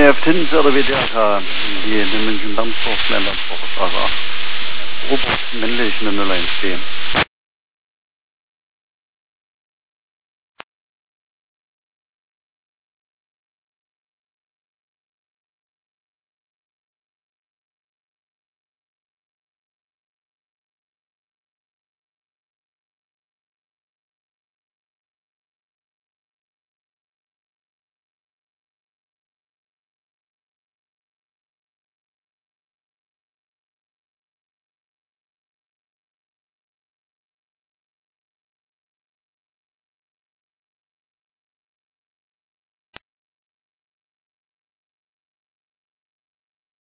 NRF Tintenfelder WDRK, die in den München-Dammsdorf, Ländernstraße 8. Robert männlich in der 01 stehen.